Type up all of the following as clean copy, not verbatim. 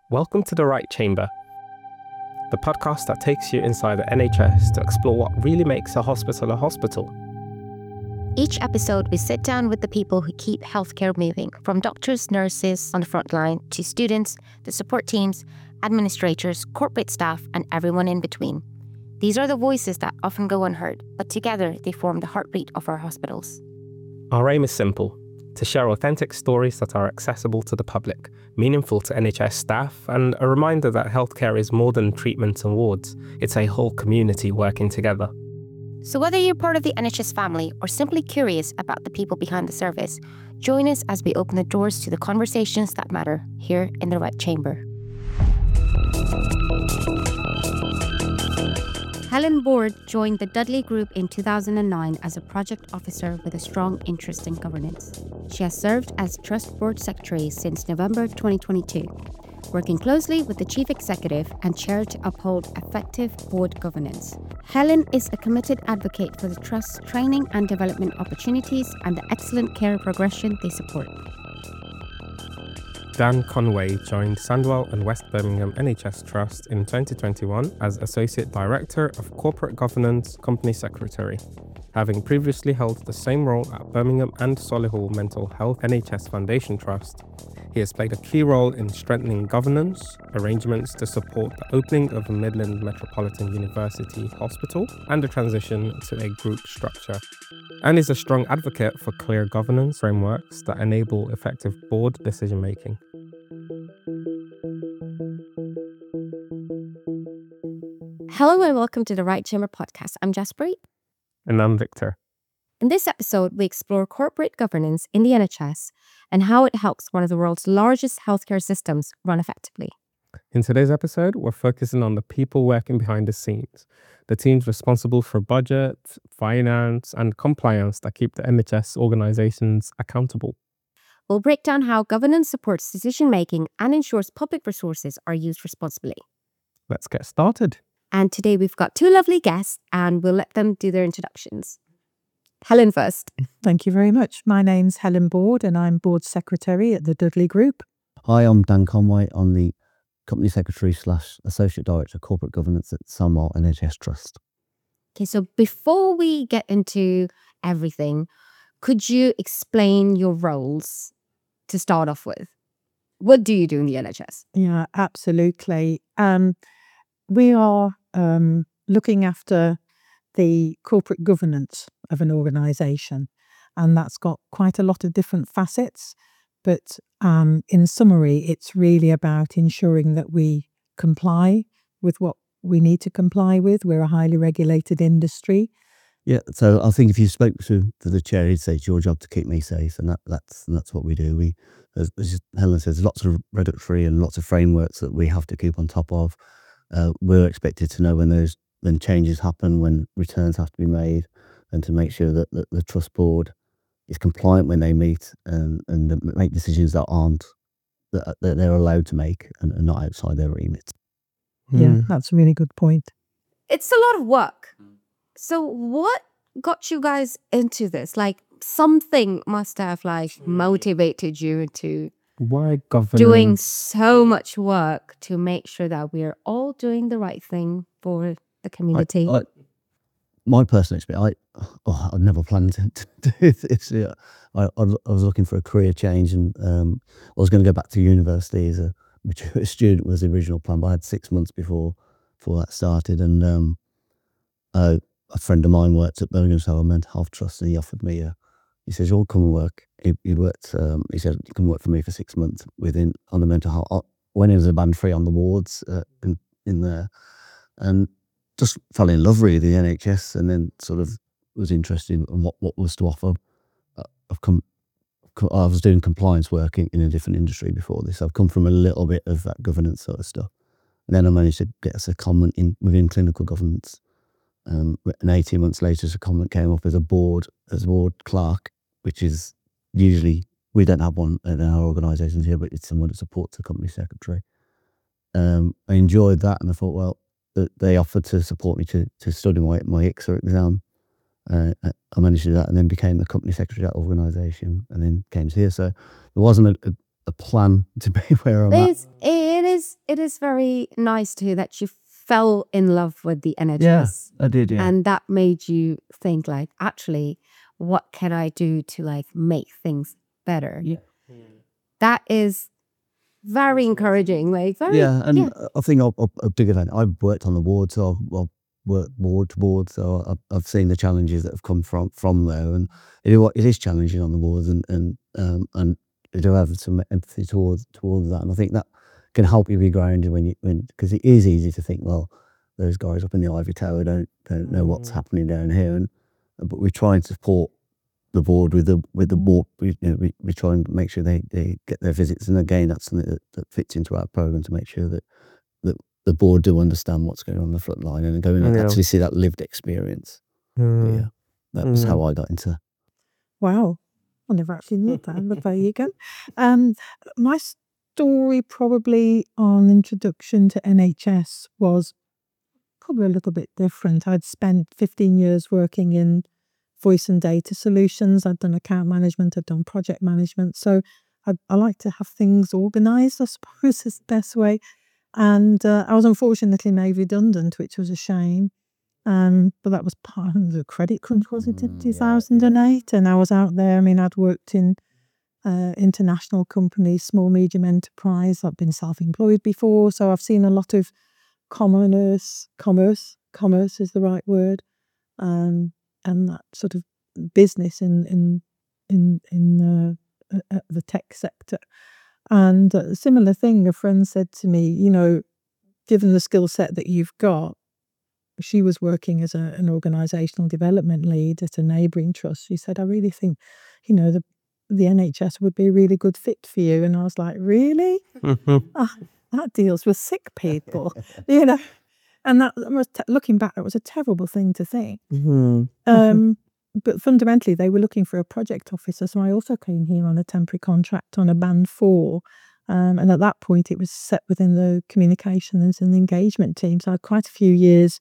Welcome to The Right Chamber, the podcast that takes you inside the NHS to explore what really makes a hospital. Each episode, we sit down with the people who keep healthcare moving, from doctors, nurses on the front line, to students, the support teams, administrators, corporate staff, and everyone in between. These are the voices that often go unheard, but together they form the heartbeat of our hospitals. Our aim is simple: to share authentic stories that are accessible to the public, meaningful to NHS staff, and a reminder that healthcare is more than treatments and wards. It's a whole community working together. So whether you're part of the NHS family or simply curious about the people behind the service, join us as we open the doors to the conversations that matter here in The Right Chamber. Helen Board joined the Dudley Group in 2009 as a project officer with a strong interest in governance. She has served as Trust Board Secretary since November 2022, working closely with the Chief Executive and Chair to uphold effective board governance. Helen is a committed advocate for the Trust's training and development opportunities and the excellent care progression they support. Dan Conway joined Sandwell and West Birmingham NHS Trust in 2021 as Associate Director of Corporate Governance Company Secretary, having previously held the same role at Birmingham and Solihull Mental Health NHS Foundation Trust. He has played a key role in strengthening governance arrangements to support the opening of Midland Metropolitan University Hospital and the transition to a group structure, and is a strong advocate for clear governance frameworks that enable effective board decision-making. Hello and welcome to the Right Chamber podcast. I'm Jaspreet. And I'm Victor. In this episode, we explore corporate governance in the NHS and how it helps one of the world's largest healthcare systems run effectively. In today's episode, we're focusing on the people working behind the scenes, the teams responsible for budget, finance, and compliance that keep the NHS organisations accountable. We'll break down how governance supports decision-making and ensures public resources are used responsibly. Let's get started. And today we've got two lovely guests and we'll let them do their introductions. Helen first. Thank you very much. My name's Helen Board and I'm Board Secretary at the Dudley Group. Hi, I'm Dan Conway. I'm the Company Secretary / Associate Director of Corporate Governance at Sandwell NHS Trust. Okay, so before we get into everything, could you explain your roles to start off with? What do you do in the NHS? Yeah, absolutely. We are looking after the corporate governance of an organisation, and that's got quite a lot of different facets. But in summary, it's really about ensuring that we comply with what we need to comply with. We're a highly regulated industry. Yeah, so I think if you spoke to the chair, he'd say it's your job to keep me safe, and that's what we do. We, as Helen says, lots of regulatory and lots of frameworks that we have to keep on top of. We're expected to know when changes happen, when returns have to be made, and to make sure that the trust board is compliant when they meet and make decisions that they're allowed to make and not outside their remit. Yeah, that's a really good point. It's a lot of work. So what got you guys into this? Like something must have motivated you into Why governance? doing so much work to make sure that we're all doing the right thing for the community. My personal experience, I'd never planned to do this. Yeah. I was looking for a career change, and I was going to go back to university as a mature student was the original plan, but I had 6 months before that started, and a friend of mine worked at Birmingham Mental Health Trust, and he offered me he says, "You'll come and work." He worked. He said, "You can work for me for 6 months on the mental health." I went in as a band 3 on the wards in there, and just fell in love really with the NHS, and then sort of was interested in what was to offer. I was doing compliance work in a different industry before this. I've come from a little bit of that governance sort of stuff, and then I managed to get a secondment within clinical governance. And 18 months later, a secondment came up as a ward clerk, which is usually, we don't have one in our organisations here, but it's someone that supports the company secretary. I enjoyed that, and I thought, well, they offered to support me to study my ICSA exam. I managed to do that, and then became the company secretary of that organisation, and then came to here. So there wasn't a plan to be where I'm at. It is is very nice to hear that you fell in love with the NHS. Yeah, I did. Yeah, And that made you think like, actually, what can I do to like make things better? Yeah. That is very encouraging. Like, I think I'll dig it. I've worked on the ward, so I've worked ward to ward, so I've seen the challenges that have come from there, and it is challenging on the wards, and I do have some empathy towards that, and I think that can help you be grounded because it is easy to think, well, those guys up in the ivory tower don't know what's happening down here, but we try and support the board with the board. We try and make sure they get their visits, and again, that's something that fits into our program to make sure that the board do understand what's going on the front line and go and actually see that lived experience. Yeah, that was how I got into. Wow, I never actually knew that, but there you go. My story probably on introduction to NHS was probably a little bit different. I'd spent 15 years working in voice and data solutions. I'd done account management, I'd done project management. So I like to have things organised, I suppose is the best way. And I was unfortunately made redundant, which was a shame. But that was part of the credit crunch, was it, in 2008? And I was out there. I mean, I'd worked in international companies, small, medium enterprise. I've been self-employed before. So I've seen a lot of commerce is the right word. And that sort of business in the tech sector. And a similar thing, a friend said to me, given the skill set that you've got, she was working as an organisational development lead at a neighbouring trust. She said, I really think, the NHS would be a really good fit for you. And I was like, really? That deals with sick people, And that was looking back, it was a terrible thing to think. But fundamentally, they were looking for a project officer. So I also came here on a temporary contract on a band 4. And at that point, it was set within the communications and engagement team. So I had quite a few years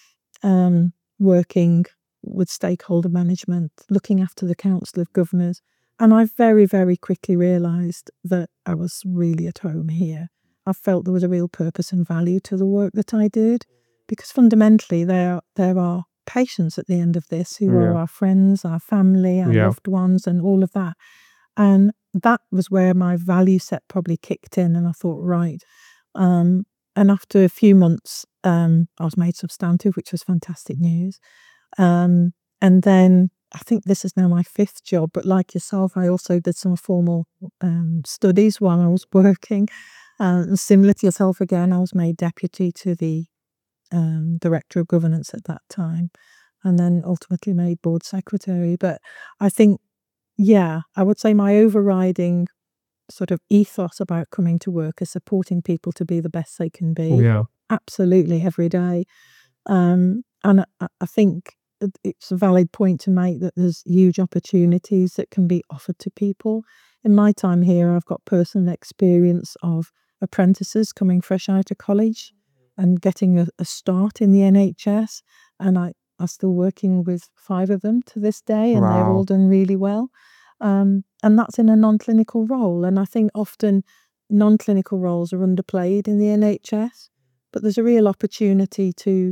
working with stakeholder management, looking after the Council of Governors. And I very, very quickly realised that I was really at home here. I felt there was a real purpose and value to the work that I did, because fundamentally there are patients at the end of this who are our friends, our family, our loved ones, and all of that. And that was where my value set probably kicked in, and I thought, right. And after a few months, I was made substantive, which was fantastic news. And then I think this is now my 5th job, but like yourself, I also did some formal studies while I was working. Similar to yourself again, I was made deputy to the director of governance at that time, and then ultimately made board secretary. But I think, I would say my overriding sort of ethos about coming to work is supporting people to be the best they can be. Absolutely, every day. And I think it's a valid point to make that there's huge opportunities that can be offered to people. In my time here, I've got personal experience of apprentices coming fresh out of college and getting a start in the NHS. And I'm still working with 5 of them to this day, and they've all done really well. And that's in a non-clinical role. And I think often non-clinical roles are underplayed in the NHS, but there's a real opportunity to,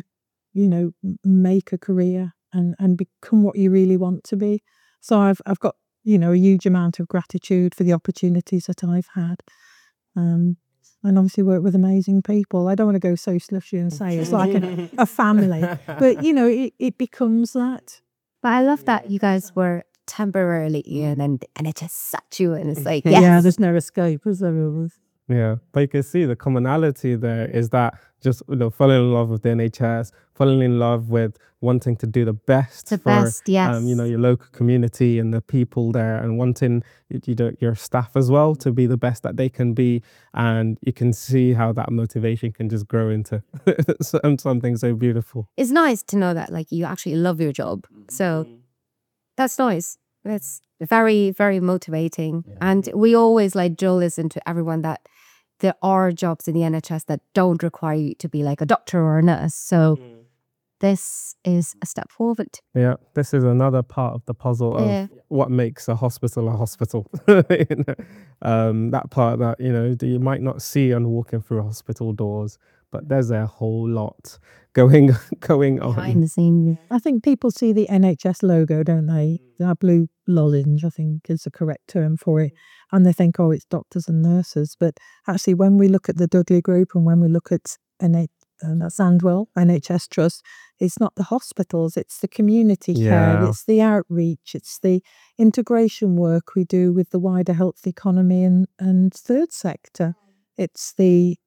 make a career and become what you really want to be. So I've got, a huge amount of gratitude for the opportunities that I've had. And obviously work with amazing people. I don't want to go so slushy and say it's like a family, but it becomes that. But I love that you guys were temporarily in, and it just sat you, and it's like, yeah, there's no escape, is there? Yeah, but you can see the commonality there is that just falling in love with the NHS, falling in love with wanting to do the best for your local community and the people there, and wanting your staff as well to be the best that they can be. And you can see how that motivation can just grow into something so beautiful. It's nice to know that like you actually love your job. So that's nice. That's very, very motivating. And we always drill this into everyone that there are jobs in the NHS that don't require you to be like a doctor or a nurse. So this is a step forward. Yeah, this is another part of the puzzle of Yeah. what makes a hospital a hospital. You know, that part that you might not see on walking through hospital doors, but there's a whole lot going Behind on. the scene. I think people see the NHS logo, don't they? Our blue lozenge, I think, is the correct term for it. And they think, oh, it's doctors and nurses. But actually, when we look at the Dudley Group and when we look at Sandwell, NHS Trust, it's not the hospitals, it's the community care, Yeah. it's the outreach, it's the integration work we do with the wider health economy and third sector. It's the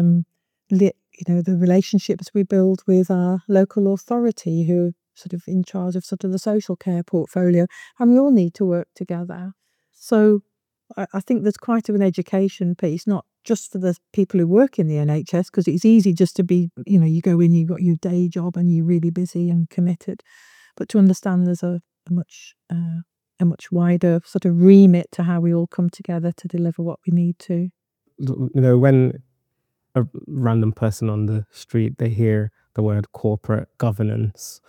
the relationships we build with our local authority who are sort of in charge of sort of the social care portfolio, and we all need to work together. So I think there's quite an education piece, not just for the people who work in the NHS, because it's easy just to be, you go in, you've got your day job and you're really busy and committed, but to understand there's a much wider sort of remit to how we all come together to deliver what we need to. When a random person on the street, they hear the word corporate governance,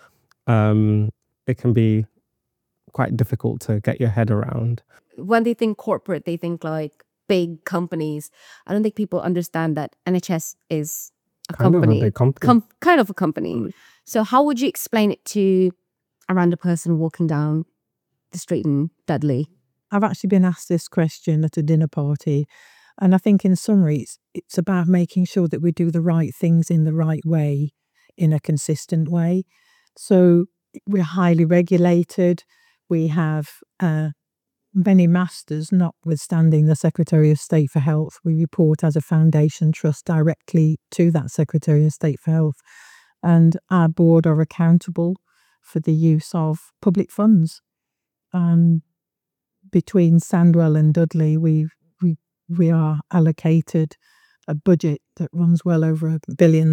it can be quite difficult to get your head around. When they think corporate, they think like big companies. I don't think people understand that NHS is a Kind of a company. big company. Kind of a company. So how would you explain it to a random person walking down the street in Dudley? I've actually been asked this question at a dinner party, and I think in summary, it's about making sure that we do the right things in the right way, in a consistent way. So we're highly regulated. We have many masters, notwithstanding the Secretary of State for Health. We report as a foundation trust directly to that Secretary of State for Health, and our board are accountable for the use of public funds. And between Sandwell and Dudley, we are allocated a budget that runs well over £1 billion,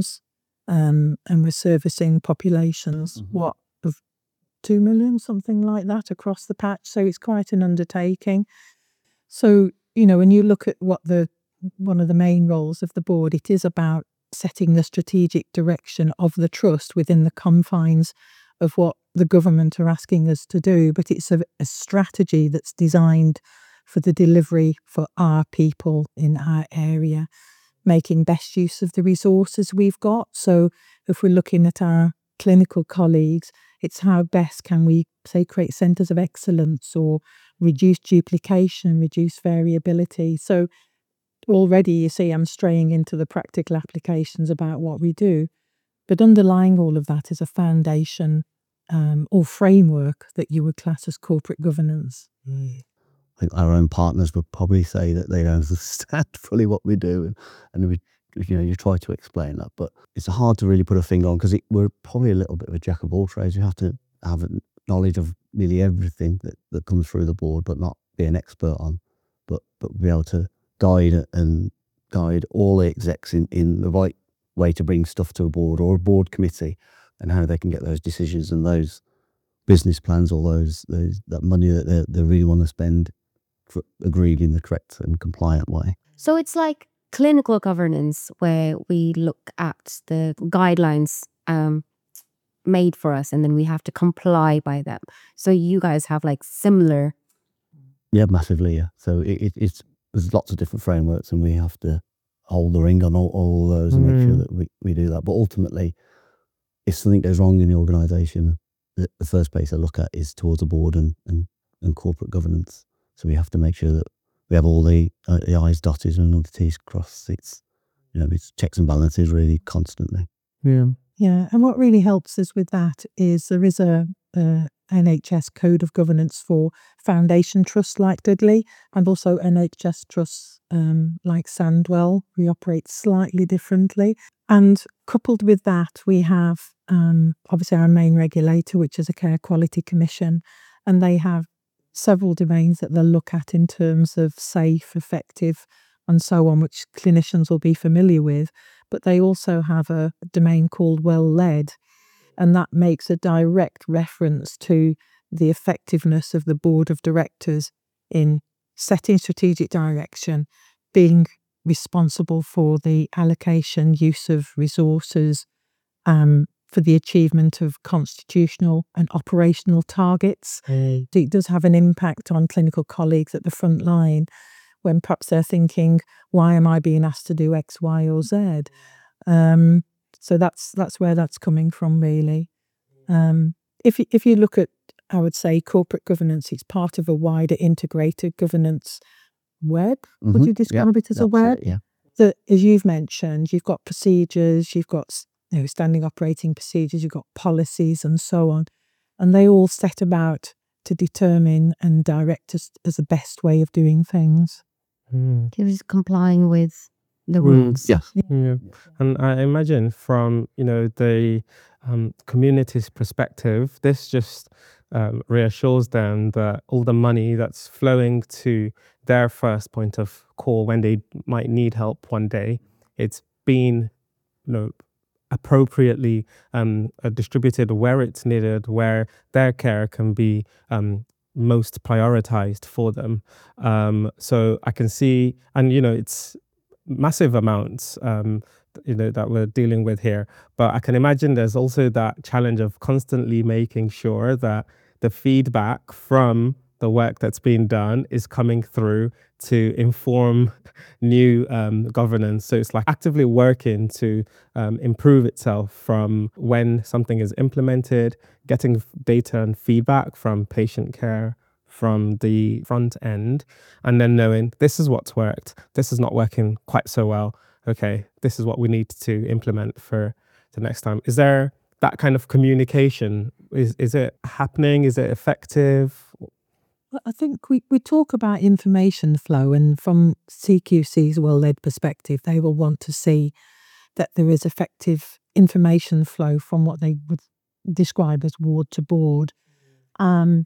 and we're servicing populations of 2 million, something like that, across the patch. So it's quite an undertaking. So when you look at one of the main roles of the board, it is about setting the strategic direction of the trust within the confines of what the government are asking us to do, but it's a strategy that's designed for the delivery for our people in our area, making best use of the resources we've got. So if we're looking at our clinical colleagues, it's how best can we, say, create centres of excellence or reduce duplication, reduce variability. So already you see I'm straying into the practical applications about what we do, but underlying all of that is a foundation or framework that you would class as corporate governance. I think our own partners would probably say that they don't understand fully what we do, and you try to explain that, but it's hard to really put a finger on because we're probably a little bit of a jack of all trades. You have to have knowledge of nearly everything that comes through the board, but not be an expert on, but be able to guide all the execs in the right way to bring stuff to a board or a board committee, and how they can get those decisions and those business plans or that money that they really want to spend agreed in the correct and compliant way. So it's like clinical governance where we look at the guidelines made for us and then we have to comply by them. So you guys have like similar. Yeah, massively. Yeah. So there's lots of different frameworks, and we have to hold the ring on all those and make sure that we do that. But ultimately, if something goes wrong in the organisation, the first place I look at is towards the board and corporate governance. So we have to make sure that we have all the I's dotted and all the T's crossed. It's checks and balances really constantly. Yeah. Yeah, and what really helps us with that is there is a NHS code of governance for foundation trusts like Dudley, and also NHS trusts like Sandwell. We operate slightly differently. And coupled with that, we have obviously our main regulator, which is a Care Quality Commission, and they have several domains that they'll look at in terms of safe, effective, and so on, which clinicians will be familiar with. But they also have a domain called well-led, and that makes a direct reference to the effectiveness of the board of directors in setting strategic direction, being responsible for the allocation, use of resources, for the achievement of constitutional and operational targets. So it does have an impact on clinical colleagues at the front line when perhaps they're thinking, why am I being asked to do X, Y, or Z? So that's where that's coming from, really. If you look at, I would say, corporate governance, it's part of a wider integrated governance web. Would you describe it as a web? Yeah. That, as you've mentioned, you've got procedures, you've got standing operating procedures, you've got policies and so on. And they all set about to determine and direct us as the best way of doing things. He was complying with the rules. Yes. Yeah. And I imagine from, the community's perspective, this just reassures them that all the money that's flowing to their first point of call when they might need help one day, it's been, appropriately distributed where it's needed, where their care can be most prioritized for them. So I can see, and it's massive amounts that we're dealing with here, but I can imagine there's also that challenge of constantly making sure that the feedback from the work that's being done is coming through to inform new governance. So it's like actively working to improve itself from when something is implemented, getting data and feedback from patient care from the front end, and then knowing this is what's worked, this is not working quite so well. Okay, this is what we need to implement for the next time. Is there that kind of communication? Is it happening? Is it effective? Well, I think we talk about information flow, and from CQC's well-led perspective, they will want to see that there is effective information flow from what they would describe as ward to board. And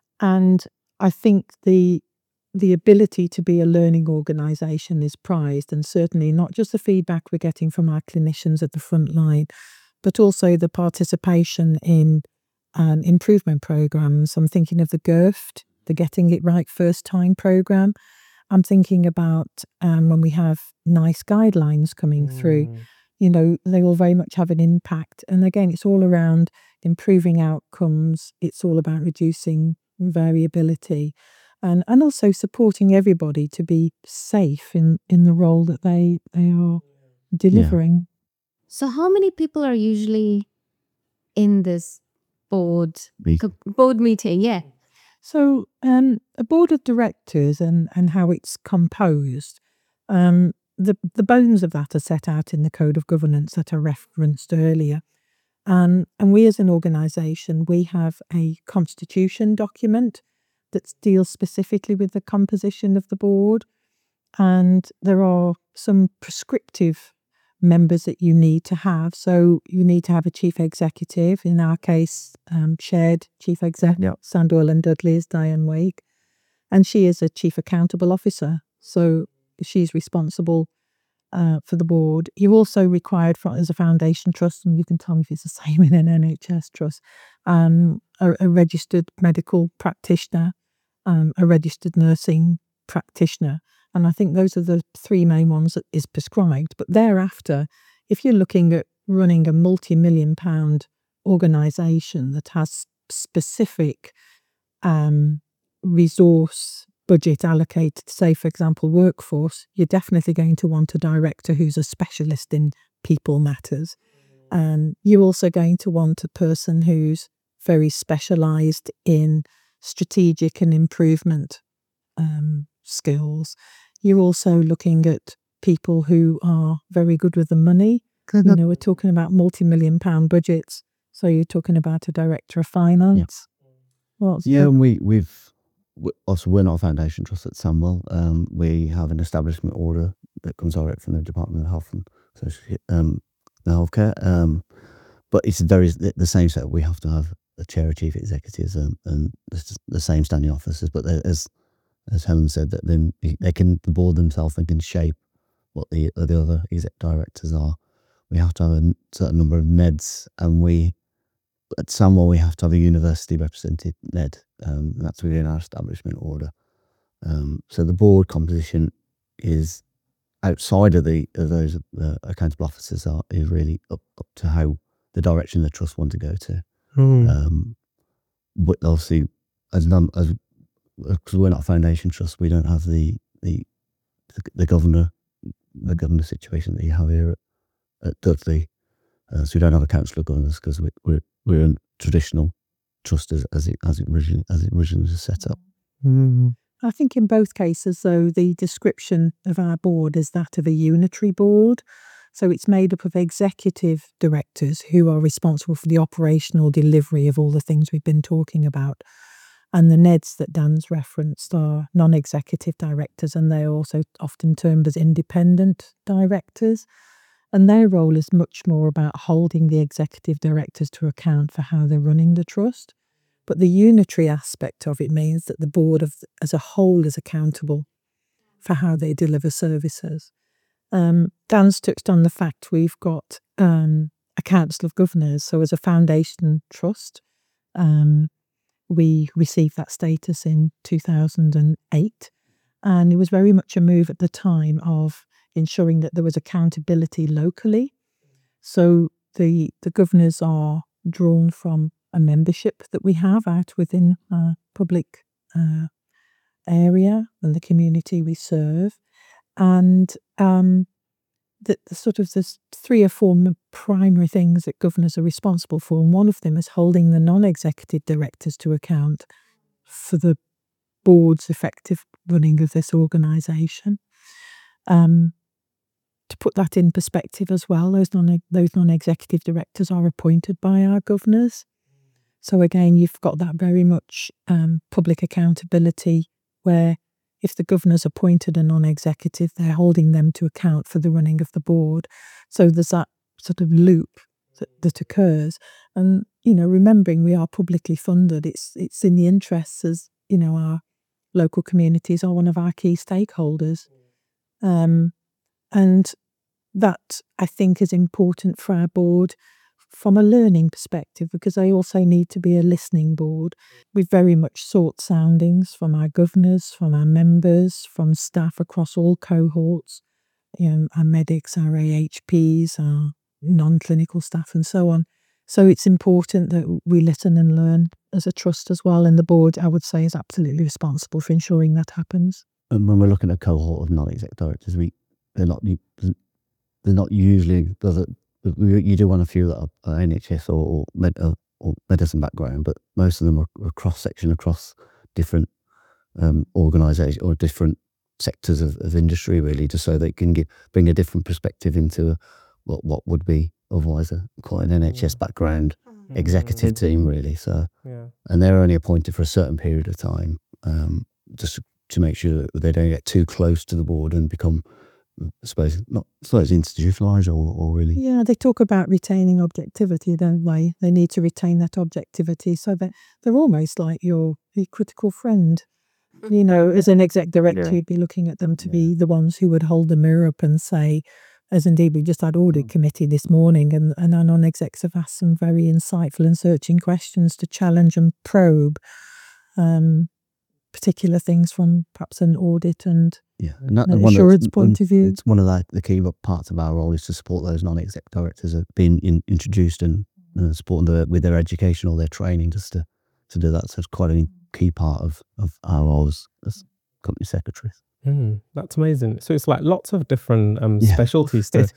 I think the ability to be a learning organisation is prized, and certainly not just the feedback we're getting from our clinicians at the front line, but also the participation in improvement programmes. I'm thinking of the GIRFT, the Getting It Right First Time programme. I'm thinking about when we have NICE guidelines coming through, they will very much have an impact. And again, it's all around improving outcomes. It's all about reducing variability and also supporting everybody to be safe in the role that they are delivering. So how many people are usually in this board meeting? Yeah. So a board of directors and how it's composed, the bones of that are set out in the Code of Governance that I referenced earlier. And we as an organisation, we have a constitution document that deals specifically with the composition of the board. And there are some prescriptive members that you need to have. So you need to have a chief executive, in our case, shared chief exec. Sandwell and Dudley is Diane Wake. And she is a chief accountable officer. So she's responsible for the board. You're also required as a foundation trust, and you can tell me if it's the same in an NHS trust, a registered medical practitioner, a registered nursing practitioner. And I think those are the three main ones that is prescribed. But thereafter, if you're looking at running a multi-million-pound organisation that has specific resource budget allocated, say, for example, workforce, you're definitely going to want a director who's a specialist in people matters. You're also going to want a person who's very specialised in strategic and improvement skills. You're also looking at people who are very good with the money. We're talking about multi-million-pound budgets. So you're talking about a director of finance. And we've also, we're not a foundation trust at Sandwell. We have an establishment order that comes direct from the Department of Health and Healthcare. But it's the same set. We have to have a chair of chief executives and the same standing officers. But as Helen said, that then they can board themselves and can shape what the other exec directors are. We have to have a certain number of NEDs, and at Sandwell we have to have a university represented NED. That's within our establishment order. So the board composition is outside of those accountable officers is really up to how the direction the trust want to go to. Mm. But obviously, because we're not a foundation trust, we don't have the governor situation that you have here at Dudley. So we don't have a council of governors because we're a traditional trust as it originally was set up. Mm. I think in both cases, though, the description of our board is that of a unitary board. So it's made up of executive directors who are responsible for the operational delivery of all the things we've been talking about. And the NEDs that Dan's referenced are non-executive directors, and they're also often termed as independent directors. And their role is much more about holding the executive directors to account for how they're running the trust. But the unitary aspect of it means that the board as a whole is accountable for how they deliver services. Dan's touched on the fact we've got a council of governors. So as a foundation trust, we received that status in 2008. And it was very much a move at the time of ensuring that there was accountability locally. So the governors are drawn from a membership that we have out within our public area and the community we serve. And there's 3 or 4 primary things that governors are responsible for. And one of them is holding the non-executive directors to account for the board's effective running of this organisation. To put that in perspective as well, those non-executive directors are appointed by our governors. So again, you've got that very much public accountability where if the governor's appointed a non-executive, they're holding them to account for the running of the board. So there's that sort of loop that occurs. And, remembering we are publicly funded, it's in the interests as, our local communities are one of our key stakeholders. And that, I think, is important for our board from a learning perspective, because they also need to be a listening board. We've very much sought soundings from our governors, from our members, from staff across all cohorts, our medics, our AHPs, our non-clinical staff and so on. So it's important that we listen and learn as a trust as well. And the board, I would say, is absolutely responsible for ensuring that happens. And when we're looking at a cohort of non-exec directors, they're not usually. You do want a few that are NHS or medicine background, but most of them are cross-section across different organisations or different sectors of industry, really, just so they can bring a different perspective into what would be otherwise quite an NHS background executive team, really. So, and they're only appointed for a certain period of time, just to make sure that they don't get too close to the board and become, I suppose, institutionalised or really. Yeah, they talk about retaining objectivity, don't they? They need to retain that objectivity so that they're almost like your critical friend. As an exec director, you'd be looking at them to be the ones who would hold the mirror up and say, as indeed we just had audit committee this morning, and our non-execs have asked some very insightful and searching questions to challenge and probe particular things from perhaps an audit and assurance point of view. It's one of the key parts of our role is to support those non-exec directors at being introduced and supporting them with their education or their training, just to do that. So it's quite a key part of our role as company secretaries. That's amazing. So it's like lots of different specialties to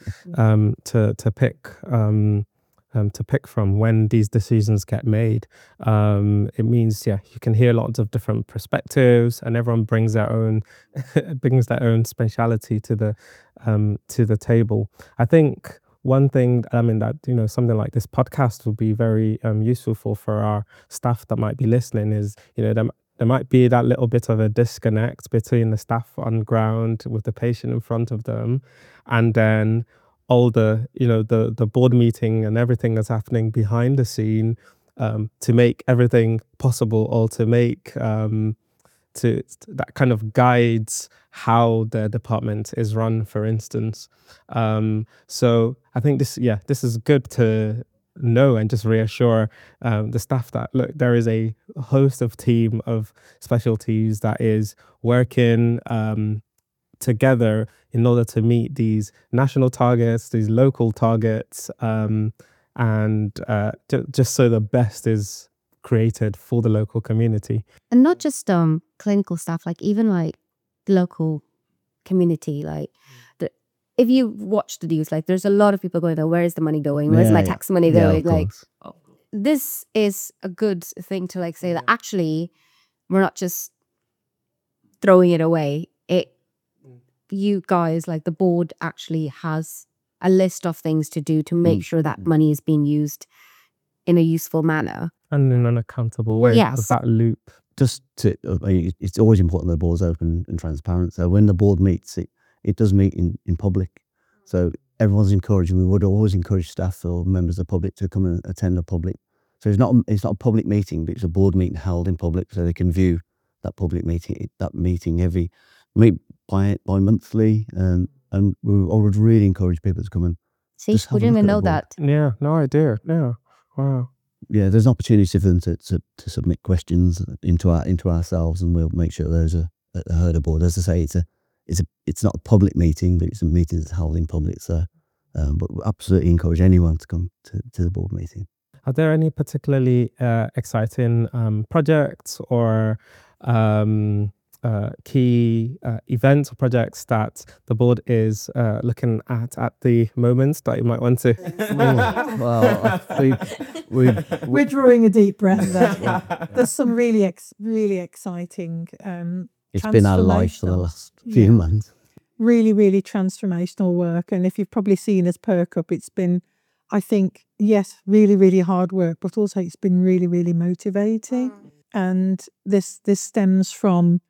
pick from when these decisions get made. It means you can hear lots of different perspectives, and everyone brings their own speciality to the table. I think one thing that something like this podcast will be very useful for our staff that might be listening is there might be that little bit of a disconnect between the staff on ground with the patient in front of them, and then all the board meeting and everything that's happening behind the scene to make everything possible, or to make that kind of guides how the department is run, for instance. So I think this is good to know and just reassure the staff that, look, there is a host of team of specialties that is working together in order to meet these national targets, these local targets, and and just so the best is created for the local community. And not just clinical staff, like even like the local community, like if you watch the news, like there's a lot of people going there, where is the money going? Where's my tax money going? of Like course. this is a good thing to like say that actually we're not just throwing it away. You guys, like the board actually has a list of things to do to make sure that money is being used in a useful manner. And in an accountable way. Yes. Of that loop. Just to, it's always important that the board's open and transparent. So when the board meets, it does meet in public. So everyone's encouraged. We would always encourage staff or members of the public to come and attend a public. So it's not a public meeting, but it's a board meeting held in public, so they can view that public meeting. That meeting meet bi-monthly, and I would really encourage people to come and See, just have we a didn't look even at know the board. that. Yeah, no idea. Yeah. Wow. Yeah, there's an opportunity for them to submit questions into ourselves, and we'll make sure those are heard aboard. As I say, it's not a public meeting, but it's a meeting that's held in public. So, but we absolutely encourage anyone to come to the board meeting. Are there any particularly exciting projects or key events or projects that the board is looking at the moment that you might want to? We're drawing a deep breath there. There's some really exciting It's been our life for the last few months. Really, really transformational work. And if you've probably seen us perk up, it's been, I think, yes, really, really hard work, but also it's been really, really motivating. And this stems from,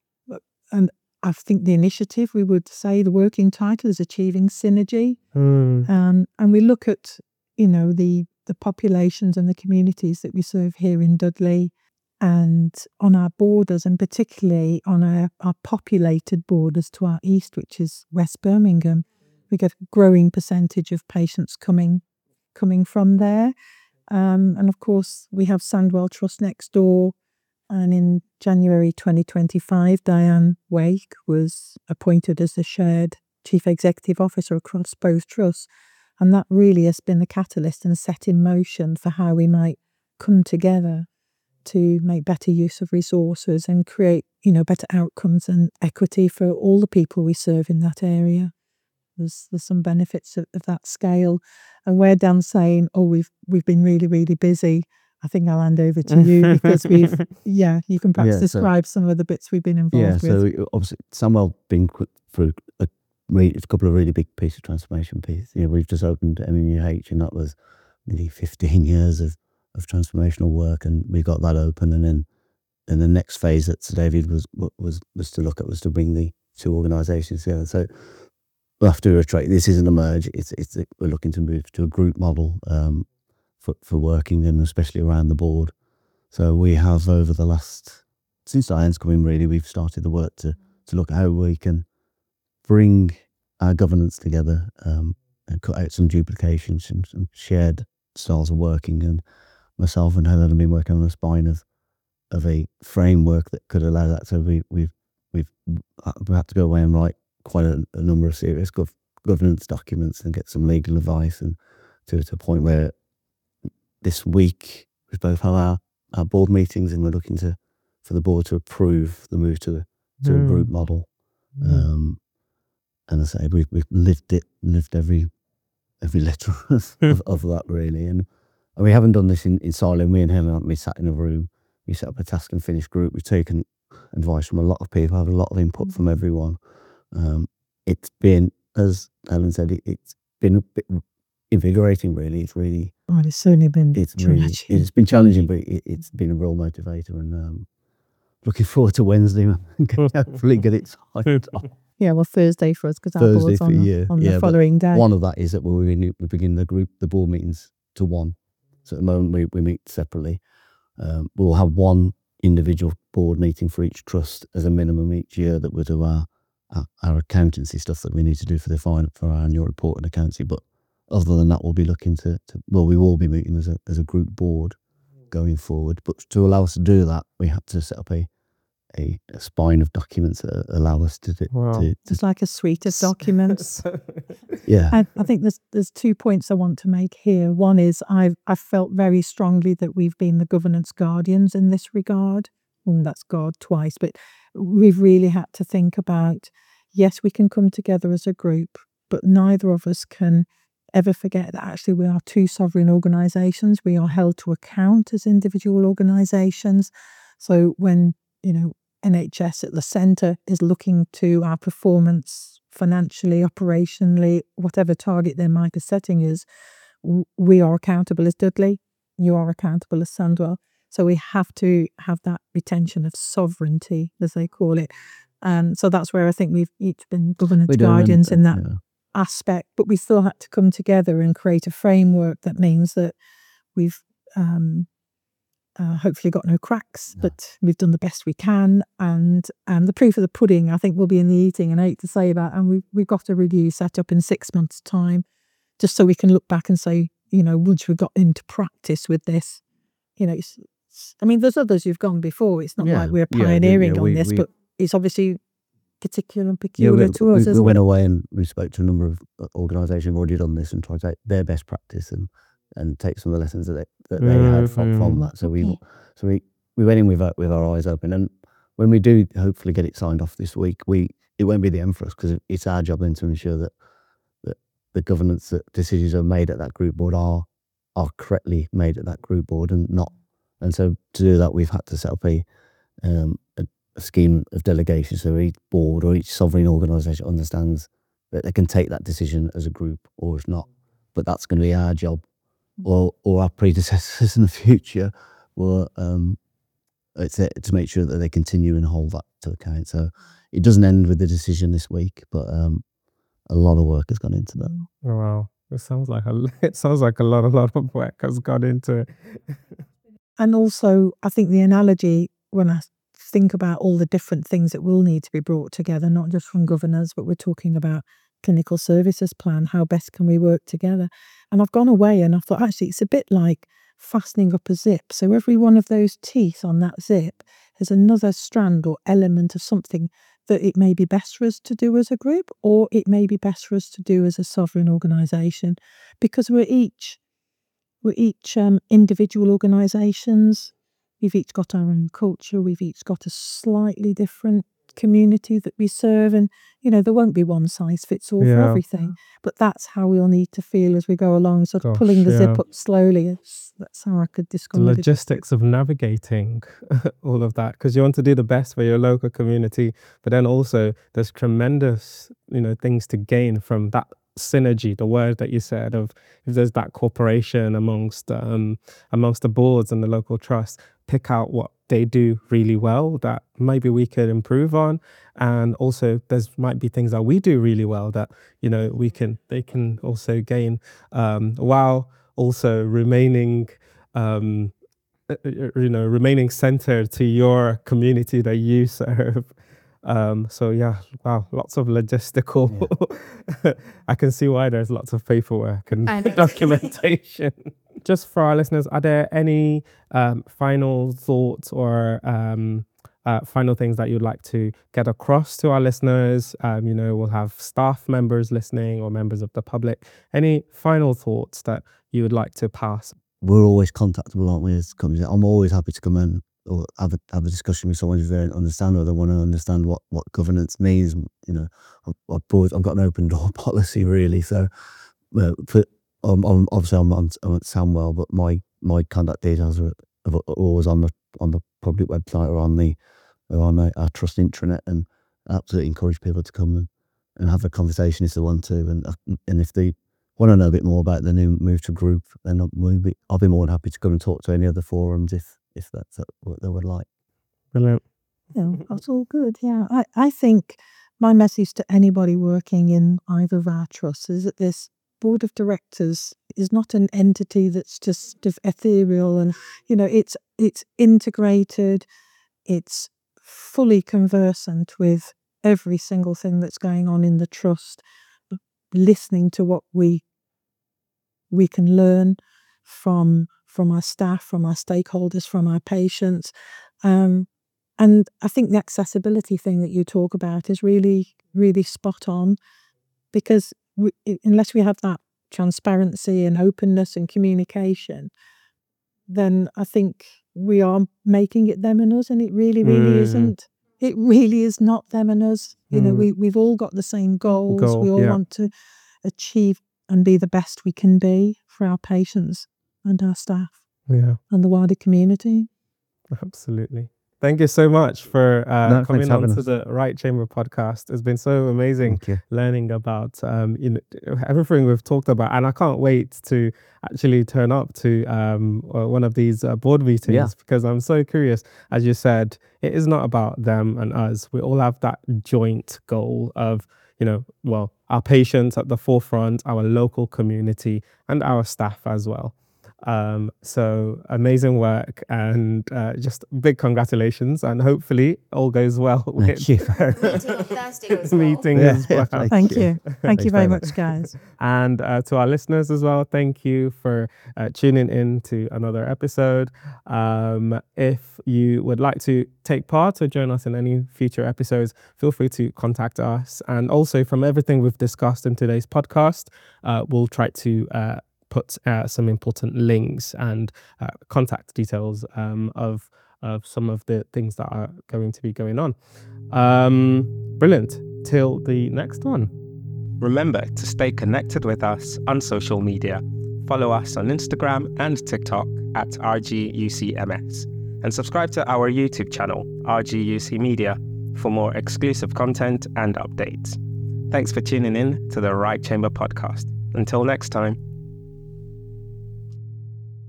and I think the initiative, we would say the working title is Achieving Synergy. And we look at, the populations and the communities that we serve here in Dudley and on our borders, and particularly on our populated borders to our east, which is West Birmingham. We get a growing percentage of patients coming from there. And of course, we have Sandwell Trust next door. And in January 2025, Diane Wake was appointed as the shared chief executive officer across both trusts. And that really has been the catalyst and set in motion for how we might come together to make better use of resources and create, better outcomes and equity for all the people we serve in that area. There's some benefits of that scale. And where Dan's saying, we've been really, really busy, I think I'll hand over to you because you can perhaps describe some of the bits we've been involved with. So obviously Samuel been through a couple of really big pieces of transformation piece. We've just opened MMUH, and that was nearly 15 years of transformational work, and we got that open. And then the next phase that Sir David was to look at was to bring the two organisations together. So we'll have to retract. This isn't a merge. We're looking to move to a group model for working, and especially around the board. So we have since Diane's come in, really, we've started the work to look at how we can bring our governance together and cut out some duplications, some shared styles of working. And myself and Helen have been working on the spine of a framework that could allow that. So we've had to go away and write quite a number of serious governance documents and get some legal advice, and to a point where this week we both have our board meetings, and we're looking for the board to approve the move to a group model. And I say we've lived every letter of that, really. And we haven't done this in silo. Me and Helen, we sat in a room, we set up a task and finish group. We've taken advice from a lot of people, had a lot of input from everyone. It's been, as Helen said, it's been a bit invigorating, really. It's really... it's certainly been challenging. It's been challenging, but it's been a real motivator, and looking forward to Wednesday. Hopefully get it signed off. Yeah, well, Thursday for us, because our board's on the following day. One of that is that we begin the board meetings to one. So at the moment we meet separately. We'll have one individual board meeting for each trust as a minimum each year, that we'll do our accountancy stuff that we need to do for our annual report and accountancy. But other than that, we'll be looking we will be meeting as a group board going forward. But to allow us to do that, we had to set up a a spine of documents that allow us to do. Wow. It's like a suite of documents. Yeah. And I think there's 2 points I want to make here. One is I've felt very strongly that we've been the governance guardians in this regard. And that's God twice, but we've really had to think about, yes, we can come together as a group, but neither of us can ever forget that actually we are two sovereign organisations. We are held to account as individual organisations. So when, NHS at the centre is looking to our performance financially, operationally, whatever target they might be setting is, we are accountable as Dudley, you are accountable as Sandwell. So we have to have that retention of sovereignty, as they call it. And so that's where I think we've each been governance guardians in that aspect, but we still had to come together and create a framework that means that we've hopefully got no cracks, but we've done the best we can. And the proof of the pudding, I think, will be in the eating. And I hate to say that. And we've got a review set up in 6 months' time, just so we can look back and say, once we got into practice with this, there's others who've gone before. It's not like we're pioneering on this, but it's obviously particular and peculiar to us. We went away and we spoke to a number of organisations who've already done this and tried to take their best practice and take some of the lessons that they had from that. So we went in with our eyes open, and when we do hopefully get it signed off this week, it won't be the end for us, because it's our job then to ensure that the governance decisions are made at that group board are correctly made at that group board and not. And so to do that, we've had to set up a scheme of delegation, so each board or each sovereign organisation understands that they can take that decision as a group or if not. But that's going to be our job, or our predecessors in the future will to make sure that they continue and hold that to account. So it doesn't end with the decision this week, but a lot of work has gone into that. Oh, wow. It sounds like a lot of work has gone into it. And also, I think the analogy, when I think about all the different things that will need to be brought together, not just from governors, but we're talking about clinical services plan, how best can we work together? And I've gone away and I thought, actually, it's a bit like fastening up a zip. So every one of those teeth on that zip has another strand or element of something that it may be best for us to do as a group, or it may be best for us to do as a sovereign organisation, because we're each individual organisations. We've each got our own culture. We've each got a slightly different community that we serve, and there won't be one size fits all for everything. But that's how we'll need to feel as we go along, sort of pulling the zip up slowly. That's how I could describe the logistics of navigating all of that, because you want to do the best for your local community, but then also there's tremendous things to gain from that synergy, the word that you said, of if there's that cooperation amongst the boards and the local trusts, pick out what they do really well that maybe we could improve on, and also there's might be things that we do really well that they can also gain, while also remaining remaining centered to your community that you serve. So yeah, wow, lots of logistical. I can see why there's lots of paperwork and documentation. Just for our listeners, are there any final thoughts or final things that you'd like to get across to our listeners? We'll have staff members listening or members of the public. Any final thoughts that you would like to pass? We're always contactable, aren't we, as companies? I'm always happy to come in or have a discussion with someone who's very understanding, or they want to understand what governance means. I've got an open door policy, really. So, obviously I'm at Sandwell, but my contact details are always on the public website or on our trust intranet, and I absolutely encourage people to come and have a conversation if they want to, and if they want to know a bit more about the new move to group, then I'll be more than happy to come and talk to any other forums if that's what they would like. Brilliant. Yeah, that's all good. Yeah, I think my message to anybody working in either of our trusts is that this board of directors is not an entity that's just ethereal, and it's integrated, it's fully conversant with every single thing that's going on in the trust, listening to what we can learn from our staff, from our stakeholders, from our patients, and And I think the accessibility thing that you talk about is really, really spot on, because unless we have that transparency and openness and communication, then I think we are making it them and us, and it really, really isn't. It really is not them and us. You know, we've all got the same goals. We all want to achieve and be the best we can be for our patients and our staff and the wider community. Absolutely. Thank you so much for coming on to the Right Chamber podcast. It's been so amazing learning about everything we've talked about, and I can't wait to actually turn up to one of these board meetings because I'm so curious. As you said, it is not about them and us. We all have that joint goal of, our patients at the forefront, our local community, and our staff as well. So amazing work, and just big congratulations, and hopefully all goes well with the meeting as well. Thank you. Thank you very much, guys. And to our listeners as well, thank you for tuning in to another episode. If you would like to take part or join us in any future episodes, feel free to contact us. And also, from everything we've discussed in today's podcast, we'll try to put some important links and contact details of some of the things that are going to be going on. Brilliant. Till the next one. Remember to stay connected with us on social media. Follow us on Instagram and TikTok at RGUCMS, and subscribe to our YouTube channel, RGUC Media, for more exclusive content and updates. Thanks for tuning in to the Right Chamber podcast. Until next time.